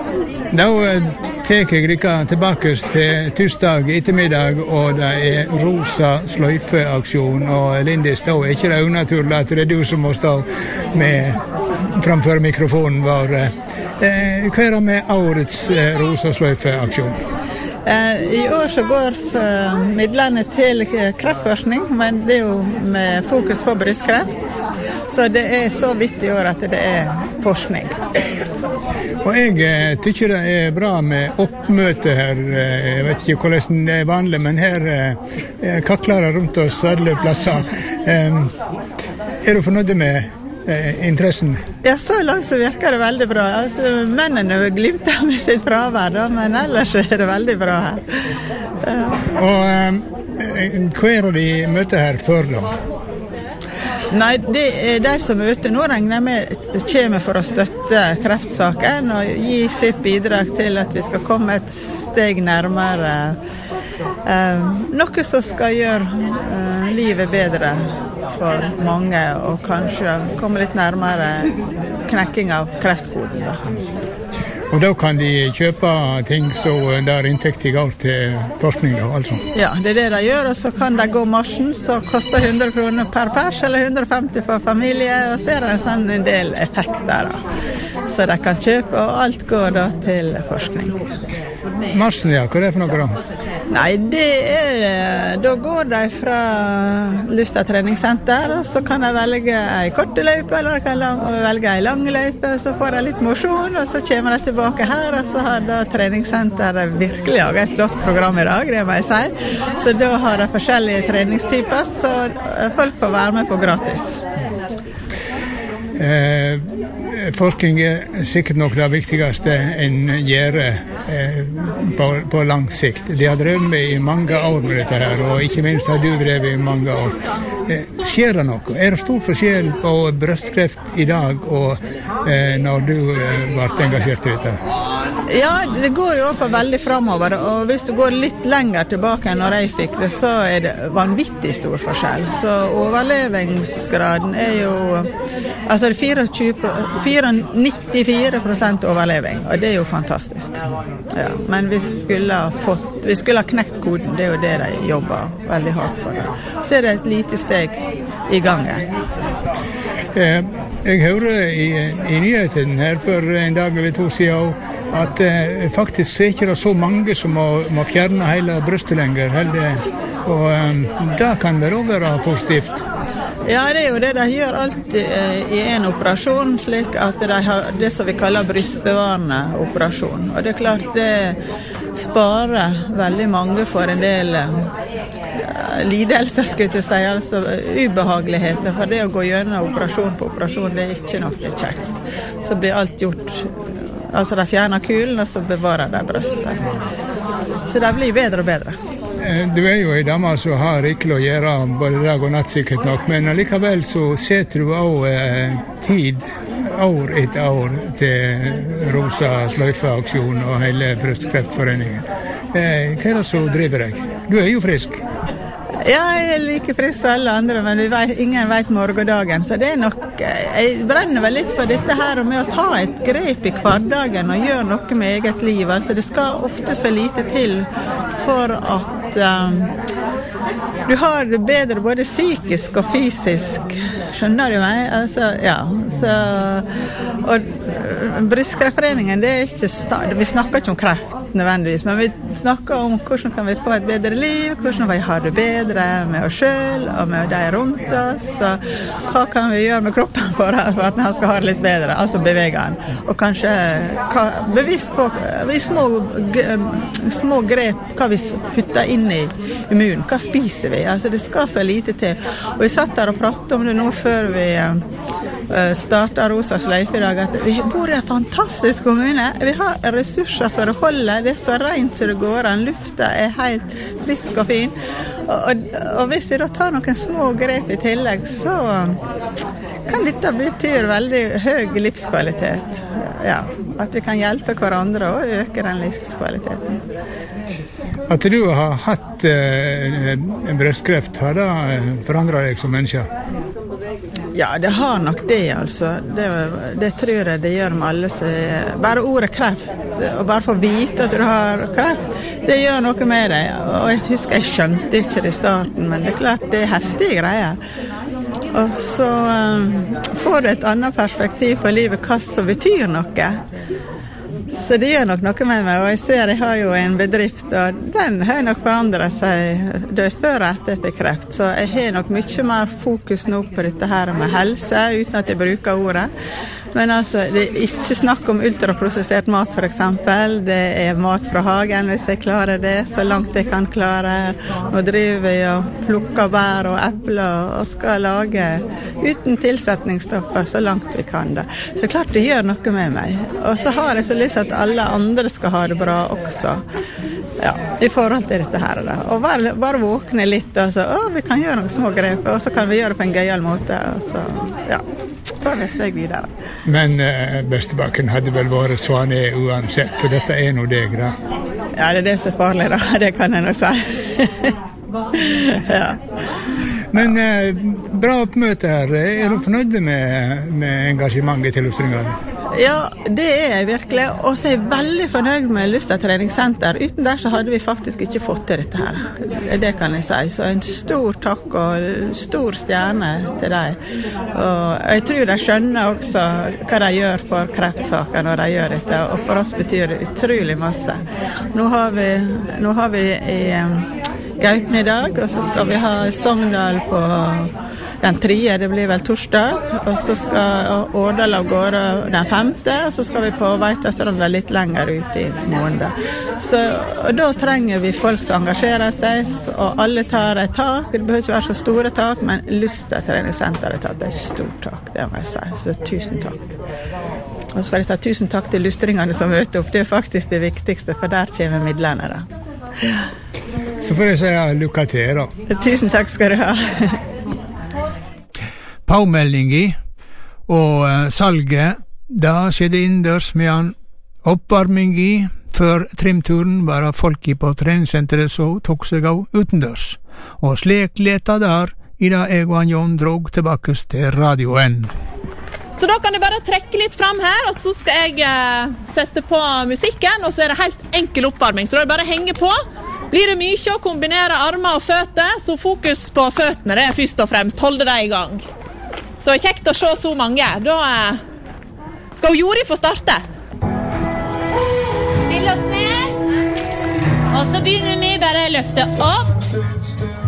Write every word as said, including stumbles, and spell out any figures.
Da tar jeg dere tilbake til tirsdag ettermiddag, og det er rosa sløyfe-aksjon. Og Lindis, da er ikke det unaturlig at det er du som må stå med framfor mikrofonen vår. Eh, hva er det med årets eh, rosa sløyfe-aksjon? Eh, I år så går midlene til kreftforskning, men det er jo med fokus på brystkreft. Så det er så vidt i år at det er forskning. Og jeg eh, tykker det er bra med oppmøte her. Jeg vet ikke hvordan det er vanlig, men her eh, kakler det rundt oss alle plasser. Eh, er du fornøyd med eh, interessen? Ja, så langt så virker det veldig bra. Altså, mennene glimter med sitt fravær, da, men ellers er det veldig bra her. Uh. Og eh, hva er det de møter her før da? Nei, det er de som møter nå, regner jeg med kommer for å støtte kreftsaken og gi sitt bidrag til at vi skal komme et steg nærmere eh, noe som skal gjøre eh, livet bedre for mange og kanskje komme litt nærmere knekking av kreftkoden da. Og da kan de kjøpe ting så der inntekt går til forskning da, altså? Ja, det er det de gjør, og så kan de gå marsjen, så koster hundre kroner per pers, eller hundre og femti for familie, og så er det en sånn en del effekter da. Så de kan kjøpe, og alt går da til forskning. Marsjen, ja, hva er det for noe da? Nei, det er, da går de fra Lystad treningssenter, og så kan de velge en korte løype, eller de kan velge en lang løype, så får de litt motion, og så kommer de tilbake her, og så har da treningssenteret virkelig laget et flott program i dag, det må jeg si. Så da har de forskjellige treningstyper, så folk får være med på gratis. Eh, forskning er sikkert nok det viktigste en gjør eh, på, på lang sikt. De har drevet med i mange år med dette her, og ikke minst har du drevet i mange år. Eh, skjer det noe? Er det stor forskjell på brystkreft i dag og eh, når du eh, ble engasjert i dette? Ja, det går jo også veldig fremover, og hvis du går litt lenger tilbake enn når jeg fikk det, så er det vanvittig stor forskjell. Så overlevingsgraden er jo, altså det er nittifire prosent overleving, og det er jo fantastisk. Ja, men vi skulle ha fått, vi skulle ha knekt koden, det er jo det de jobber veldig hardt for det. Så er det et lite steg i gangen. Eh, jeg hører i, i nyheten her for en dag eller to siden at eh, faktisk er ikke det så mange som må, må fjerne hele brystet lenger, heller. Og eh, det kan vel også være positivt. Ja, det er jo det de gjør alltid eh, i en operasjon, slik at de har det som vi kaller brystbevarende operasjon. Og det er klart det sparer veldig mange for en del eh, lidelser, skulle jeg si, altså ubehageligheter. For det å gå gjennom operasjon på operasjon, det er ikke noe kjekt. Så blir alt gjort. Altså de fjerner kulen, og så bevarer de brøstet. Så det blir bedre og bedre. Du er jo en dame som har rikelig å gjøre både dag og natt sikkert nok, men likevel så setter du også eh, tid, år etter år, til Rosa sløyfe-aksjon og hele Brystkreftforeningen. Eh, hva er det som driver deg? Du er jo frisk. Ja, jeg er like frisk som alle andre, men vi vet, ingen vet morgendagen, så det er nok, jeg brenner vel litt for dette her med å ta et grep i hverdagen og gjøre noe med eget liv. Altså det skal ofte så lite til for at um, du har det bedre både psykisk og fysisk, skjønner du meg? Altså, ja, så, og Brystkreftforeningen, det er ikke stadig, vi snakker ikke om kreft nødvendigvis, men vi snakker om hvordan kan vi få et bedre liv, hvordan vi har det bedre med oss selv og med de rundt oss, og hva kan vi gjøre med kroppen for, for at han skal ha det litt bedre, altså bevege han, og kanskje hva, bevisst på vi små, små grep, hva vi putter inn i immunen, hva spiser vi, altså det skal så lite til, og vi satt der og pratet om det nå før vi uh, startet Rosa sløyfe i dag, at vi bor i en fantastisk kommune, vi har ressurser så det holder, det er så rent så det går an, lufta er helt frisk og fin, og, og, og hvis vi da tar noen små grep i tillegg, så kan dette bety veldig høy livskvalitet. Ja, at vi kan hjelpe hverandre og øke den livskvaliteten. At du har hatt eh, en brystkreft, har det forandret deg som menneske? Ja, det har nok det, altså. Det, det tror jeg det gjør med alle. Så bare ordet kreft, og bare få vite at du har kreft, det gjør noe med deg. Og jeg husker, jeg skjønte ikke det i starten, men det er klart, det er heftige greier. Og så um, får du et annet perspektiv på livet, hva som betyr noe. Så det gjør nok noe med meg, og jeg ser jeg har jo en bedrift, og den har nok forandret seg død før etter jeg fikk kreft. Så jeg har nok mye mer fokus nå på dette her med helse, uten at jeg bruker ordet. Men altså, det er ikke snakk om ultraprosessert mat for eksempel. Det er mat fra hagen hvis jeg klarer det, så langt jeg kan klare. Nå driver jeg og plukker bær og epler og skal lage uten tilsetningsstoffer så langt vi kan det. Så det er klart det gjør noe med meg. Og så har jeg så lyst at alle andre skal ha det bra også. Ja, i forhold til dette her da. Og bare, bare våkne litt og så, å, vi kan gjøre noen små grep, og så kan vi gjøre det på en gøyal måte. Og så, ja, da neste jeg videre. Men eh, Bestebakken hadde vel vært sånn uansett, for dette er noe deg da. Ja, det er det som er farlig da, det kan jeg nå si. Ja. Men eh, bra oppmøte her. Er du fornøyd med, med engasjementet til Lustringene? Ja, det er jeg virkelig. Og så er jeg veldig fornøyd med Lusta treningssenter. Uten der så hadde vi faktisk ikke fått til dette her. Det kan jeg si. Så en stor takk og stor stjerne til deg. Og jeg tror de skjønner også hva de gjør for kreftsaker når de gjør dette. Og for oss betyr det utrolig masse. Nå har vi, nå har vi i Gauten i dag, og så skal vi ha Sogndal på den tredje, det blir vel torsdag, og så skal Årdal av gårde den femte, og så skal vi på Veitastranda litt lenger ut i måneden. Så og da trenger vi folk som engasjerer seg, og alle tar et tak. Det behøver ikke være så store tak, men Lusta treningssenter har tatt et stort tak, det må jeg si. Så tusen takk. Og så skal jeg si tusen takk til lustringene som møter opp. Det er faktisk det viktigste, for der kommer midlene da. Så får jeg si lykke til da. Tusen takk skal du ha. Påmeldingi og uh, salget, da skjedde innendørs med han oppvarmingi. Før trimturen var det folk på treningssenteret så tok seg av utendørs. Og slik leta der, i da jeg og han Jon drog tilbake til radioen. Så da kan jeg bare trekke litt frem her, og så skal jeg eh, sette på musikken, og så er det helt enkel oppvarming. Så da er det bare å henge på. Blir det mye å kombinere armer og føtter, så fokus på føttene, det er først og fremst. Holde det i gang. Så det er kjekt å se så mange. Da eh, skal Jori få starte. Still oss ned. Og så begynner vi bare å løfte opp.